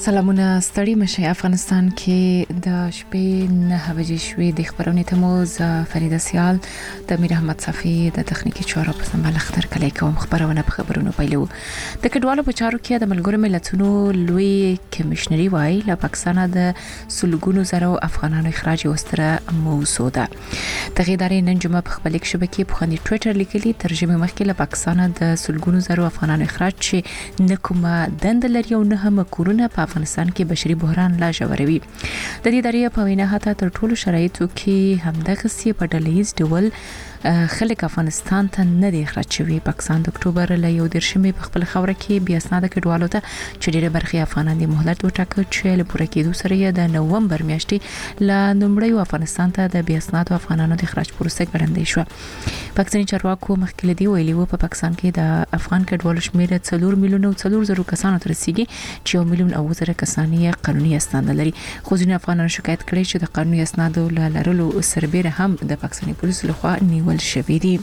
سلامونه ستړي مشه. افغانستان کې د شپې 9 بجې شوې د خبرونې تموز فریده سیال د میر احمد صفی د تخنیکی چارو په سمبال اختر کلی کوم خبرونه په خبرونو پیلو. د کډوالو په چارو کې د ملګرو ملتونو لوی کمشنري وای له پاکستان د سلګونو زرو افغانانو اخراج وستره موضوع ده. دغه ادارې نن جمعه په خپل شبکې په خني ټوئیټر لیکلي ترجمه مخکې له پاکستان د سلګونو زرو افغانانو اخراج چې نکومه دند لري او نه هم کورونه په افغانستان کې بشري بحران لا ژوروي. د دې ادارې په وینا هتا تر ټولو شرایطو کې همدغه سی په ډلهیز ډول خلک افغانستان ته نه دی اخراج شوی. پاکستان د اکتوبر له 11 په خپل خوره کې بیا اسناد کډوالو ته چې ډېر برخي افغانان د مهلت وټاکل چې له پوره کېدو سره د نوومبر میاشتې له نومړی افغانستان ته د بیا اسناد افغانانو د اخراج پروسه ګړندۍ شو. پاکستاني چارواکو مخکې دی ویلي و په پاکستان کې د افغان کډوالو شمېر 4 میلیون او 400 کسانو ته رسیدي چې 1 میلیون او 0 کسان یې قانوني اسناد لري. خو ځینې افغانانو شکایت کړی چې د قانوني اسنادو لرلو سربېره هم د پاکستاني پولیسو لخوا نیول شوی دی.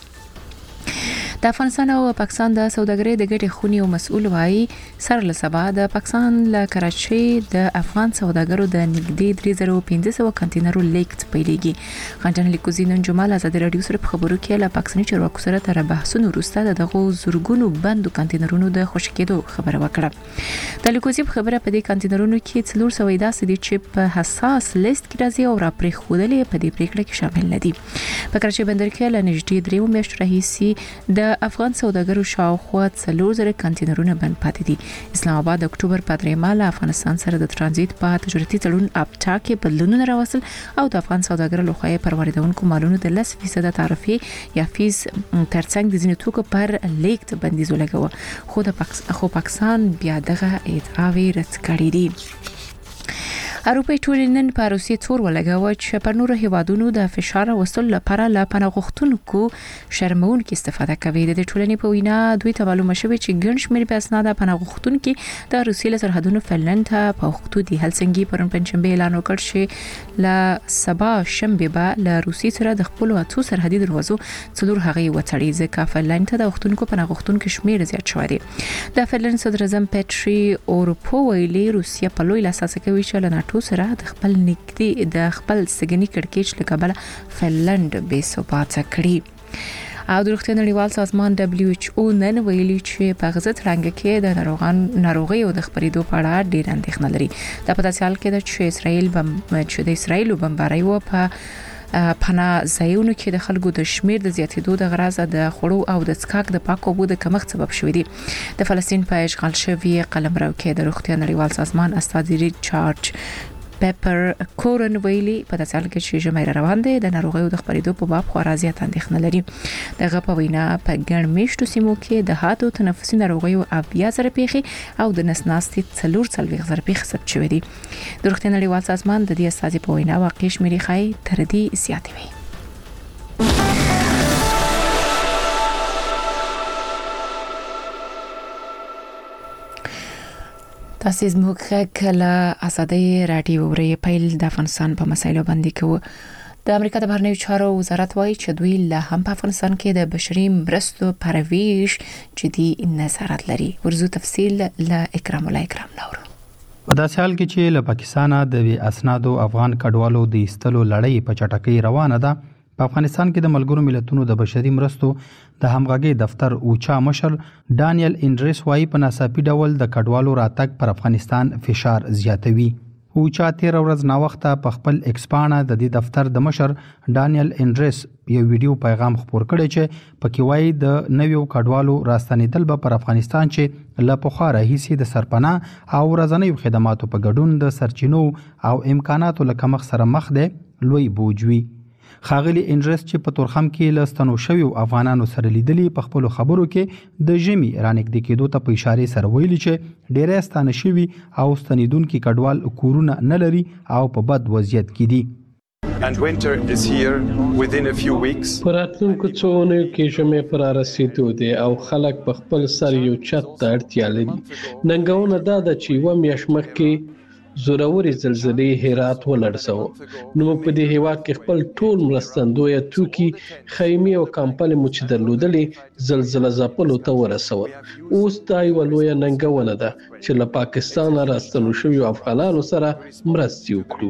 د افغانستان او پاکستان د سوداګرۍ د ګټې خونی او مسؤل وایي سر له سبا د پاکستان له کراچۍ د افغان سوداګرو د نږدې 3500 کنټینرو لیکت پیلېږي. خنجان لیکوزي نن جمعه ازادي رادیو سره په خبرو کې له پاکستاني چارواکو سره تر بحثونو وروسته دغه زورګونو بندو کنټینرونو د خوشی کېدو خبره وکړه. د لیکوزي په خبره په دې کنټینرونو کې 410 دي چې په حساس لیست کې راځي او را پرې خودلې په دې پریکړه کې شامل نه دي. په کراچۍ بندر کې له نږدې 3 میاشتو راهیسې د افغان سوداګرو شاوخوا 4000 کنټینرونه بند پاتې دي. اسلام آباد د اکتوبر په 3 له افغانستان سره د ترانزیت په تجارتي تړون اپټا کې بدلونونه راوصل او د افغان سوداګرو لخوا پر واردونکو مالونو د 10% تعرفه یا فیس ترڅنګ د ځینو توکو پر لیکت بندیز ولګاوه. خو پاکستان بیا دغه ادعاوې رد کړې دي. اروپای ټولنې په روسیې تور ولګاوه چې پر نورو هیوادونو د فشار وصول لپاره لا پناه غوښتونکو شرمونکو استفاده کوي. د ټولنې په وینا دوی ته معلومه شوه چې ګڼ شمېر په اسناد پناه غوښتونکو د روسیې له سرحدونو فنلند ته په وختو د هلسنګي پرون پنځشنبه اعلان وکړ چې لا سبا شنبه به له روسیې سره د خپل اتو سرحدي دروازو څلور هغه وتړي ځکه فنلند ته د وختونکو پناه غوښتونکو شمېر زیات شوی دی. د فنلند صدر اعظم پټري اورپو ویلي روسیه په لوی لاس کوي چې له سره د خپل نږدې د خپل سګنی کړکېچ له کبله فنلند بې ثباته کړي. او د روغتیا نړیوال سازمان WHO نن ویلي چې په غزه ترنګ کې د ناروغي او د خبرېدو په اړه ډېر اندېښنه لري. د پداسې حال کې د اسرایل بمبارۍ و په پناه ځایونو کې د خلکو د شمیر د زیاتېدو د غرض د خړو او د څښاک د پاکو اوبو د کمښت سبب شوی دی. د فلسطین په اشغال شوی قلمرو کې د روغتیا نړیوال سازمان استازي ریچارډ پیپر کورن ویلي په داسې حال کې چې ژمی روان دی د ناروغیو د خبرېدو په باب خورا زیات اندېښنه لري. دغه په وینا په ګڼ میشتو سیمو کې د هاتو تنفسي ناروغیو 10,000 پیښې او د نسناستي 4,000 پیښې ثبت شوې دي. د روغتیا نړیوال سازمان د دې استازي په وینا واقع شمیرې خای تر دې زیاتې وي. تاسو زموږ کله ازادي رادیو ورې پیل د افغانستان په مسایلو باندې کوو. د امریکا د بهرنیو چارو وزارت وایي چې دوی له هم په افغانستان کې د بشري مرستو پرویش جدي نظارت لري. ورزو تفصیل له اکرام الله اکرام نورو. په داسې حال کې چې له پاکستان د اسنادو افغان کډوالو د ایستلو لړۍ په چټکۍ روانه ده، په افغانستان کې د ملګرو ملتونو د بشري مرستو د همغږي دفتر اوچا مشر ډانیل انډریس وايي په ناڅاپي ډول د کډوالو راتګ پر افغانستان فشار زیاتوي. اوچا 13 ورځ نا وخته په خپل ایکسپانه د دې دفتر د مشر ډانیل انډریس یو ویډیو پیغام خپور کړی چې پکې وايي د نویو کډوالو راستنیدل به پر افغانستان چې له پخوا راهیسې د سرپناه او ورځنیو خدماتو په ګډون د سرچینو او امکاناتو له کمښت سره مخ دی لوی بوج وي. خاغلی انډریس چې په تورخم کې لستنو شوی افغانانو سره لیدلی په خپل خبرو کې د ژمي رانګ د کېدو ته په اشاره سره ویلي چې ډېر ستانه شوی او ستنیدونکو کډوال کورونه نه لري او په بد وضعیت کې دي. And winter is here within a few weeks. پراتونکو څوونه کې ژمي پر رسیدو دي او خلک په خپل سر یو چت ته اړتیا لري. ننګونه دا ده چې و میاشت مخکې زورورې زلزلې هرات ولړزاوه. نو په دې هیواد کې خپل ټول مرستندویه توکي، خیمې او کمپلې مو چې درلودلې زلزله ځپلو ته ورسول. اوس دا یوه لویه ننګونه ده چې له پاکستانه راستنو شویو افغانانو سره مرستې وکړو.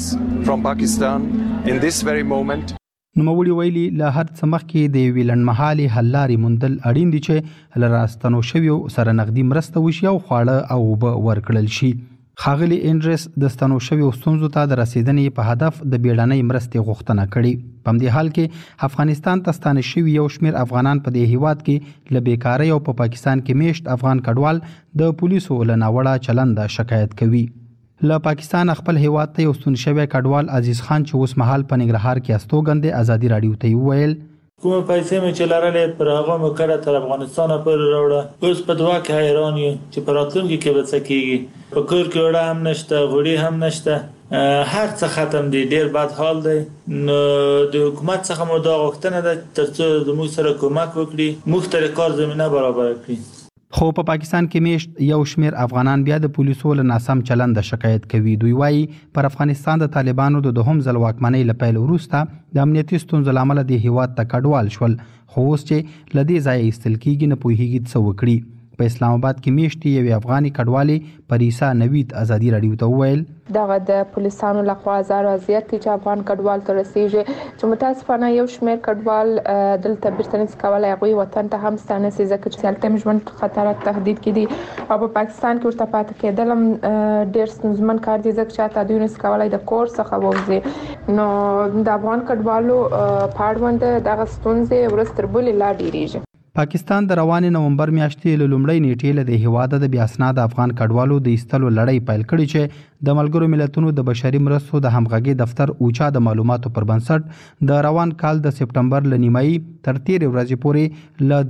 From Pakistan in this very moment. نوموړي ویلي له هر څه مخکې د یوې لنډمهالې حل لارې موندل اړین دي چې له راستنو شویو سره نغدي مرسته وشي او خواړه او اوبه ورکړل شي. ښاغلي انډریس د ستنو شویو ستونزو ته د رسیدنې په هدف د بیړنۍ مرستې غوښتنه کړې. په همدې حال کې افغانستان ته ستانه شوي یو شمېر افغانان په دې هیواد کې له بیکارۍ او په پاکستان کې میشت افغان کډوال د پولیسو له ناوړه چلنده شکایت کوي. له پاکستان خپل هیواد ته یو ستون شوی کډوال عزیز خان چې اوس مهال په ننګرهار کې استوګند ازادي رادیو ته وویل کومه پیسې مې چې لرلې پر هغه مو کړه تر افغانستان پورې راوړه. اوس په دوا کې حیران یم چې په راتلونکي کې به څه کېږي. په کور کې وړه هم نشته، غوړي هم نشته، هر څه ختم دي، ډیر بد حال دی. نو د حکومت څخه مو دا غوښتنه ده ترڅو موږ سره کومک وکړي، موږ ته کار زمينه برابر کړي. خو په پاکستان کې میشت یو شمېر افغانان بیا د پولیسو له ناسم چلند شکایت کوي. دوی وایي پر افغانستان د طالبانو د دوهم ځل واکمنۍ له پیل وروسته د امنیتي ستونزو له امله د هیواد ته کډوال شول، خو اوس چې له دې ځایه ایستل کېږي نه پوهېږي څه وکړي. په اسلام آباد کې میشتې یوې افغاني کډوالې پریسا نوید ازادي رادیو ته وویل دغه د پولیسانو لخوا زار اذیت چې افغان کډوال ته رسیږي چې متاسفانه یو شمېر کډوال دلته بیرته نشي کولای هغوی وطن ته هم ستانه شي ځکه چې هلته ژوند خطرات تهدید کې دي او په پاکستان کې ورته پاتې کېدل هم ډېر ستونزمن کار دی ځکه چې هلته دوی نشي کولای د کور څخه ووځي. نو د افغان کډوالو په اړوند دغه ستونزې ورځ تر بلې لا ډېرېږي. پاکستان د روانې نومبر میاشتې له لومړۍ نیټې له د هیواده د بې اسناده افغان کډوالو د ایستلو لړۍ پیل کړې چې د ملګرو ملتونو د بشري مرستو د همغږۍ دفتر اوچا د معلوماتو پر بنسټ د روان کال د سپټمبر له نیمایي تر تېرې ورځې پورې له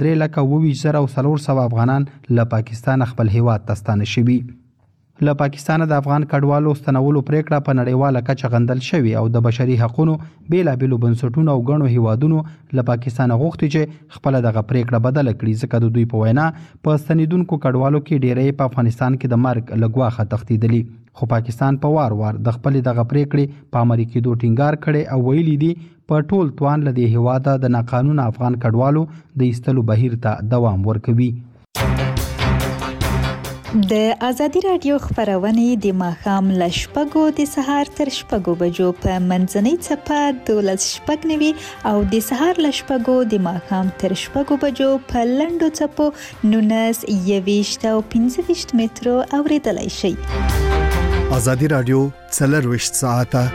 3,24,400 افغانان له پاکستان خپل هیواد ته ستانه شوي. له پاکستانه د افغان کډوالو ستنولو پریکړه په نړیواله کچه غندل شوې او د بشري حقوقو بیلابېلو بنسټونو او ګڼو هیوادونو له پاکستانه غوښتي چې خپل دغه پریکړه بدله کړي ځکه د دوی په وینا په ستنیدونکو کډوالو کې ډېری په افغانستان کې د مرګ له ګواښه تښتېدلي. خو پاکستان په وار وار د خپل دغه پریکړې په عملي کېدو ټینګار کړي او ویلي دي په ټول توان له دې هیواده د ناقانونه افغان کډوالو د ایستلو بهیر ته دوام ورکوي. د ازادي رادیو خبرونه د ماښام له 6 د سهار تر 6 بجو په منځنۍ چپه 12:09 او د سهار له 6 د ماښام تر 6 بجو په لنډو چپو 19 او 15 مترو اوریدلای شي. ازادي رادیو 24 ساعته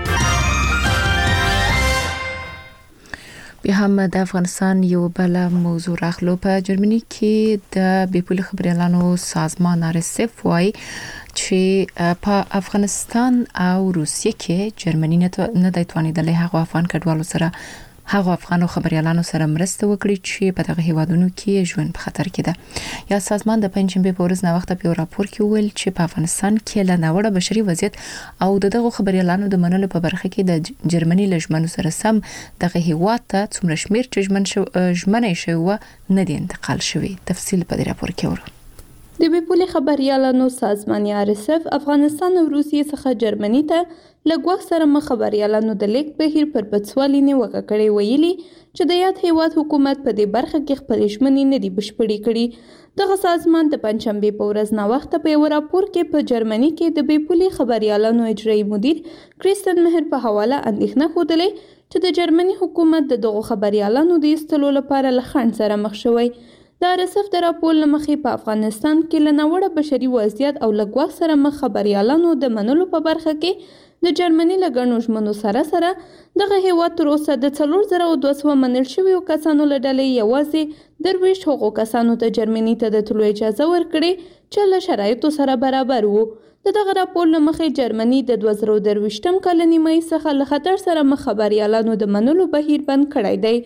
بیا هم د افغانستان یو بل موضوع راخلو. په جرمني کې د بیپولي خبريالانو سازمان RSF وايي چې په افغانستان او روسیې کې جرمني نه د توانیدلې هغه افغان کډوالو سره هغه افغانو خبريالانو سره مرسته وکړي چې په دغه هیوادونو کې ژوند په خطر کې ده. یا سازمان د پنځمبه په ورځ نوښت په راپور کې ویل چې په افغانستان کې له ناوړه بشري وضعیت او دغه خبريالانو د منلو په برخه کې د جرمني لجمنو سره سم دغه هیواد ته څومره شمیر چې ژمنې شوی نه دي انتقال شوی. تفصیل په دې راپور کې ورو. د بیپولي خبريالانو سازمان RSF افغانستان او روسیې څخه جرمني ته لګوښ سره مخ خبريالانو د لیک بهیر پر بڅوالي نیوکه کړې ویلي چې د یاد هیواد حکومت په دې برخه کې خپل ژمنې نه دي بشپړې کړې. دغه سازمان د پنځمبه په ورځ نوښت په یو راپور کې په جرمني کې د بیپولي خبريالانو اجرایي مدیر کریستن مهر په حواله اندېښنه خوده چې د جرمني حکومت د دغه خبريالانو د ایستلو لپاره له خنډ سره مخ شوی. د RSF د راپور لمخې په افغانستان کې له ناوړه بشري وضعیت او لګوښ سره مخ خبريالانو د منلو په برخه کې د جرمني له ګڼو ژمنو سره دغه هیواد تر اوسه د 4200 منل شویو کسانو له ډلې یوازې 23 هغو کسانو ته جرمني ته د تلو اجازه ورکړې چې له شرایطو سره برابر وو. دغه راپور لمخې جرمني د 2023 کال نیمایي څخه له خطر سره مخ خبريالانو د منلو بهیر بند کړی دی.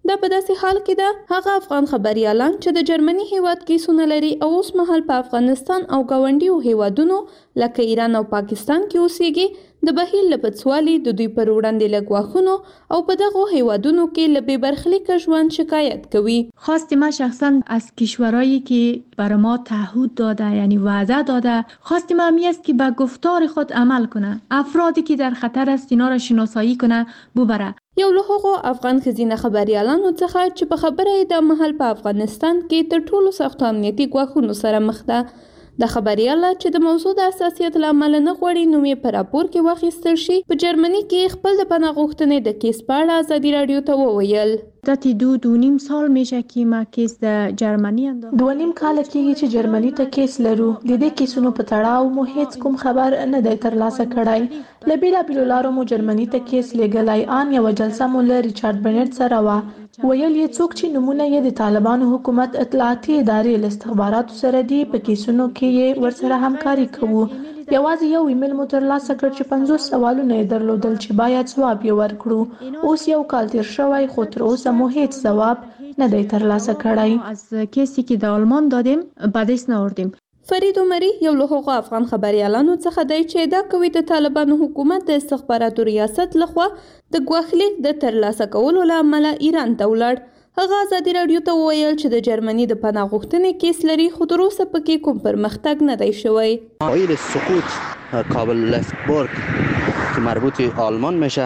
دا په داسې حال کې ده هغه افغان خبريالان چې د جرمني هیواد کیسونه لري او اوس مهال په افغانستان او ګاونډیو هیوادونو لکه ایران او پاکستان کې اوسېږي د بهیر له بڅوالي د دوی پر وړاندې له ګواښونو او په دغو هیوادونو کې له بېبرخلیکه ژوند شکایت کوي. خواست ما شخصا از کشورهایی که بر ما تعهد داده یعنی وعده داده خواست ما همی است که به گفتار خود عمل کنه، افرادی که در خطر است اینا را شناسایی کنه ببره. یو له هغو افغان ښځینه خبریالانو څخه چې په خبره یې د مهال په افغانستان کې تر ټولو سختو امنیتي ګواښونو سره مخ ده. د خبریاله چې د موضوع د حساسیت له امله نه غواړي نوم یې په راپور کې واخیستل شي په جرمني کې خپل د پناه غوښتنې د کیس په اړه ازادي راډیو ته وویل. مدت 2.5 سال میشه که ما کیس در جرمنی انداختم. 2.5 کال کېږي چې جرمني ته کیس لرو. د دې کیسونو په تړاو مو هیڅ کوم خبر نه دی ترلاسه کړی. له بېلابېلو لارو مو جرمني ته کیس لیږلی. ان یوه جلسه مو له ریچارډ بنټ سره وه. ویل یې څوک چې نمونه یې د طالبانو حکومت اطلاعاتي ادارې له استخباراتو سره دي په کیسونو کې یې ورسره همکاري کوو. یوازې یو ایمیل مو ترلاسه کړ چې 50 سوالونه یې درلودل چې باید ځواب یې ورکړو. اوس یو کال تیر شوی خو تر اوسه مو هیڅ ځواب نه دی ترلاسه کړی. از کیسی که در آلمان دادیم به دست نآوردیم. فرید عمری یو له هغو افغان خبریالانو څخه دی چې ادعا کوي د طالبانو حکومت د استخباراتو ریاست لخوا د ګواښلیک د ترلاسه کولو له امله ایران ته ولاړ. هغه ازادي راډیو ته وویل چې د جرمني د پناه غوښتنې کیس لري خو تر اوسه پکې کوم پرمختګ نه دی شوی. اوایل سقوط کابل لفتبورگ که مربوط آلمان میشه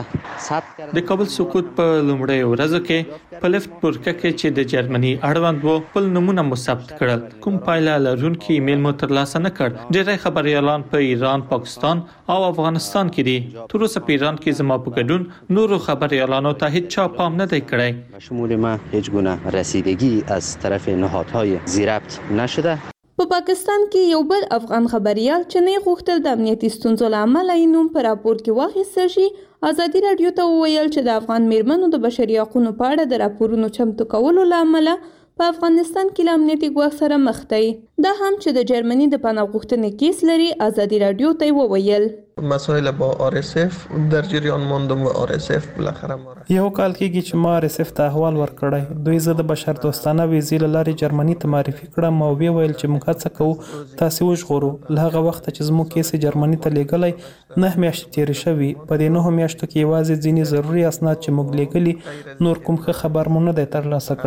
د کابل سقوط په لومړۍ ورځو کې په لفتبورګ کې چې د جرمني اړوند وو خپل نمونه مو ثبت کړل. کوم پایله لرونکي ایمیل مو ترلاسه نه کړ. ډېری خبريالان په ایران، پاکستان او افغانستان کې دي. تر اوسه په ایران کې زما په ګډون نورو خبريالانو ته هیڅ چا پام نه دی کړی. شمول ما هیڅ گونه رسیدگی از طرف نهادهای ذی‌ربط نشده. په پاکستان کې یو بل افغان خبريال چې نه غوښتل د امنیتي ستونزو له امله یې نوم په راپور کې واخیستل شي ازادي راډیو ته وویل چې د افغان میرمنو د بشري حقوقو په اړه د راپورونو چمتو کولو له امله په افغانستان کې له امنیتي ګواښ سره مخ دی. دا هم چې د جرمني د پناه غوښتنې کیس لري ازادي راډیو ته وویل. مسائل با RSF در جریان ماندم و RSF بالاخره ما یو کال کېږي چې ما RSF ته احوال ورکړی. دوی زه د بشر دوستانه ویزې له لارې جرمني ته معرفي کړم او ویې ویل چې موږ هڅه کوو تاسې وژغورو. له هغه وخته چې زموږ کیس جرمني ته لیږلی 9 میاشتې تېرې شوي. په دې 9 میاشتو کې یوازې ځینې ضروري اسناد چې موږ لیږلي نور کوم ښه خبر مو نه دی ترلاسه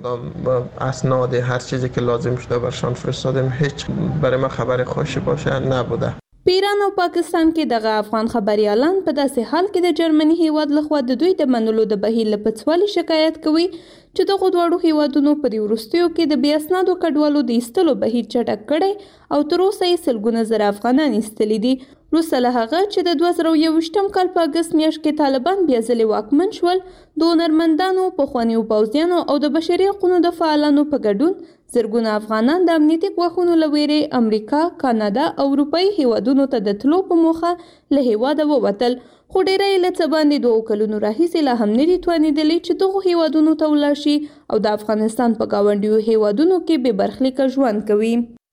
کړی. اسناد هر چیزی که لازم شده برشان فرستادیم هیچ برای ما خبر خوشی باشه نبوده. په ایران او پاکستان کې دغه افغان خبريالان په داسې حال کې د جرمني هیواد لخوا د دوی د منلو د بهیر له پڅوالي شکایت کوي چې دغه دواړو هیوادونو په دې وروستیو کې د بې اسنادو کډوالو د ایستلو بهیر چټک کړی او تر اوسه یې سلګونه زره افغانان ایستلي دي. وروسته له هغه چې د 2021 کال په اګست میاشت کې طالبان بیا ځلې واکمن شول د هنرمندانو، پخوانیو پوځیانو او د بشري حقوقو د فعالانو په ګډون زرګونه افغانان د امنیتي ګواښونو له ویرې امریکا، کاناډا او اروپایي هیوادونو ته د تلو په موخه له هیواده ووتل. خو ډیری یې له څه باندې 2 کلونو راهیسې لا هم نه دي توانېدلي چې دغو هیوادونو ته ولاړ شي او د افغانستان په ګاونډیو هیوادونو کې بې برخلیکه ژوند کوي.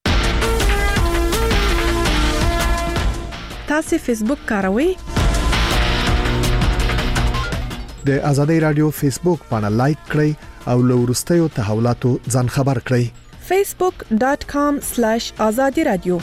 تاسو فیسبوک کاروئ؟ د ازادي رادیو فیسبوک باندې لایک کړئ او له وروستیو تحولاتو ځان خبر کړئ. facebook.com/azadi radio.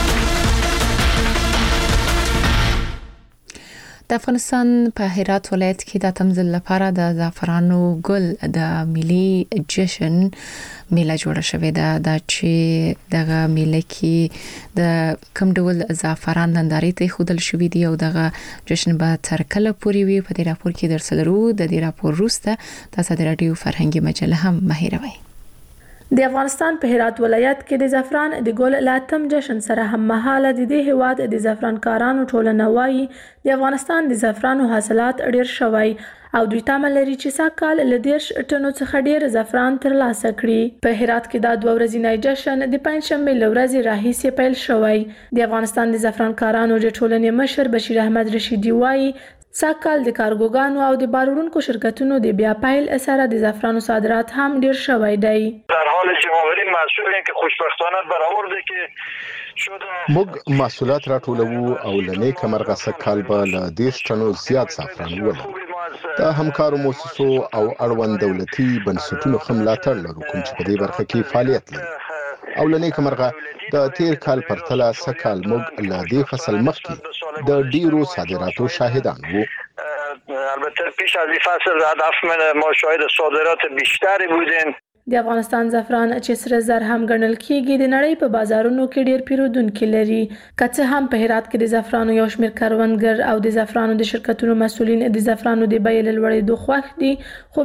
د افغانستان په هرات ولایت کې د تمځل لپاره د زعفرانو ګل د ملي جشن میله جوړه شوې ده چې دغه میله کې د کوم ډول زعفران نندارې ته خودل شوې دي او دغه جشن به تر کله پورې وي. په دې راپور کې درسلرو د دې راپور وروسته تاسو د رادیو فرهنګي مجله هم مهیروي. د افغانستان په هرات ولایت کې د زعفران د ګل لاتم جشن سره هم مهاله د دې هیواد د زعفران کارانو ټولنه وایي د افغانستان د زعفرانو حاصلات ډیر شوی او دوی تمه لري چې ساکال له 10 ټنو څخه ډیر زعفران ترلاسه کړي. په هرات کې دا 2 ورځې جشن د پنځشنبه لورځې راهیسې پیل شوی. د افغانستان د زعفران کارانو د ټولنې مشر بشیر احمد رشیدي وایي ساکال د کارګوګانو او د بارورونکو شرکتونو د بیا پیل اثر د زعفرانو صادرات هم ډیر شوی دی. در حال جمع‌آوری محصولیم که خوشبختانه برآورده که شده موږ محصولات راټولوو او لنې کمرغه سکال به له 10 ټنو زیات زعفران ولرو. د همکارو مؤسسو او اړوند دولتي بنسټونو هم ملاتړ لرو کوم چې په دې برخه کې فعالیت لري او لنې کمرغه د تیر کال پرتله سکال موږ له دې فصل مخکې د ډیرو صادراتو شاهدان وو. البته پیش از این فصل هدف ما شاهد صادرات بیشتری بودیم. د افغانستان زعفران چې سره زر هم ګڼل کیږي د نړۍ په بازارونو کې ډیر پیرودونکو لري. که هم په هرات کې د زعفرانو یو شمېر کاروانګر او د زعفرانو د شرکتونو مسؤلین د زعفرانو د بیې لوړېدو خوښ دي، خو